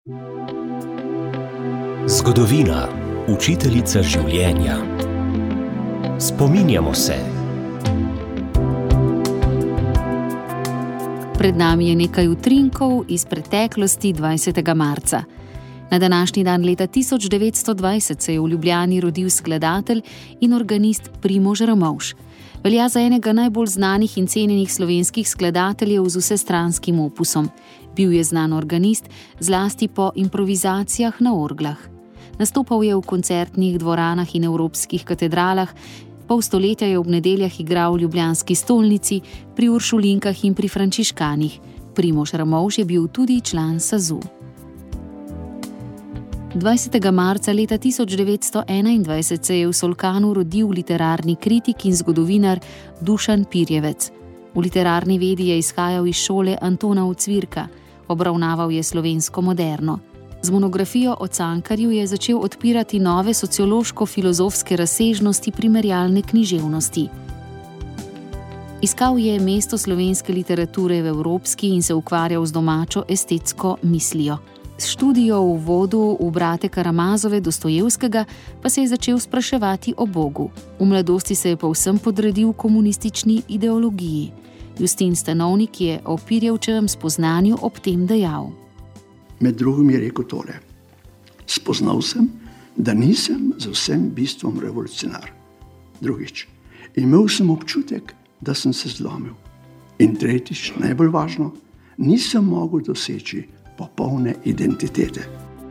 Zgodovina, učiteljica življenja. Spominjamo se. Pred nami je nekaj utrinkov iz preteklosti 20. marca. Na današnji dan leta 1920 se je v Ljubljani rodil skladatelj in organist Primož Ramovš. Velja za enega najbolj znanih in cenjenih slovenskih skladateljev z vsestranskim opusom. Bil je znan organist, zlasti po improvizacijah na orglah. Nastopal je v koncertnih dvoranah in evropskih katedralah, pol stoletja je ob nedeljah igral v ljubljanski stolnici, pri uršulinkah in pri frančiškanih. Primož Ramovš je bil tudi član SAZU. 20. marca leta 1921 se je v Solkanu rodil literarni kritik in zgodovinar Dušan Pirjevec. V literarni vedi je izhajal iz šole Antona Ocvirka, obravnaval je slovensko moderno. Z monografijo o Cankarju je začel odpirati nove sociološko-filozofske razsežnosti primerjalne književnosti. Iskal je mesto slovenske literature v evropski in se ukvarjal z domačo estetsko mislijo. S študijo v uvodu v brate Karamazove Dostojevskega pa se je začel spraševati o Bogu. V mladosti se je povsem podredil komunistični ideologiji. Justin Stanovnik je o Pirjevčevem spoznanju ob tem dejal. Med drugim je rekel tole: spoznal sem, da nisem z vsem bistvom revolucionar. Drugič, imel sem občutek, da sem se zlomil. In tretjič, najbolj važno, nisem mogel doseči popolne identitete.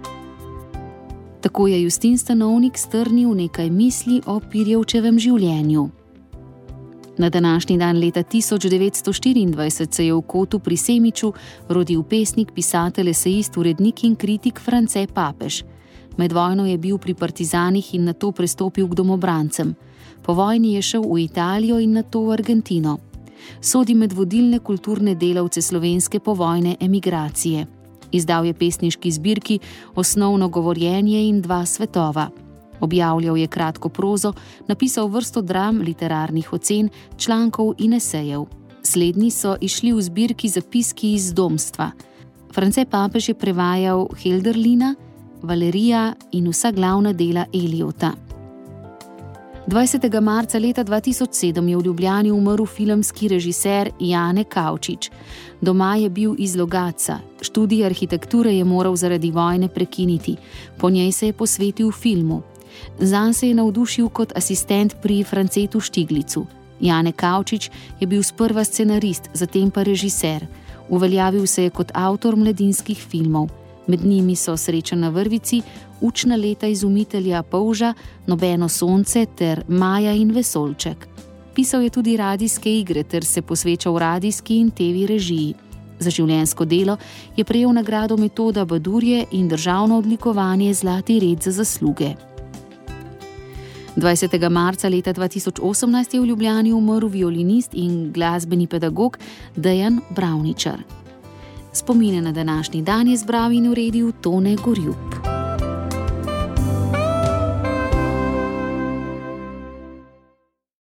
Tako je Justin Stanovnik strnil nekaj misli o Pirjevčevem življenju. Na današnji dan leta 1924 se je v Kotu pri Semiču rodil pesnik, pisatelj, esejist, urednik in kritik France Papež. Med vojno je bil pri partizanih in nato prestopil k domobrancem. Po vojni je šel v Italijo in nato v Argentino. Sodi med vodilne kulturne delavce slovenske povojne emigracije. Izdal je pesniški zbirki Osnovno govorjenje in Dva svetova. Objavljal je kratko prozo, napisal vrsto dram, literarnih ocen, člankov in esejev. Slednji so izšli v zbirki Zapiski iz domstva. France Papež je prevajal Helderlina, Valerija in vsa glavna dela Eliota. 20. marca leta 2007 je v Ljubljani umrl filmski režiser Jane Kavčič. Doma je bil iz Logatca. Študij arhitekture je moral zaradi vojne prekiniti. Po njej se je posvetil filmu. Zanj se je navdušil kot asistent pri Francetu Štiglicu. Jane Kavčič je bil sprva scenarist, zatem pa režiser. Uveljavil se je kot avtor mladinskih filmov. Med njimi so Sreča na vrvici, Učna leta izumitelja Polža, Nobeno sonce ter Maja in vesoljček. Pisal je tudi radijske igre ter se posvečal radijski in TV režiji. Za življenjsko delo je prejel nagrado Metoda Badurje in državno odlikovanje Zlati red za zasluge. 20. marca leta 2018 je v Ljubljani umrl violinist in glasbeni pedagog Dejan Bravničar. Spomine na današnji dan je zbral in uredil Tone Gorjup.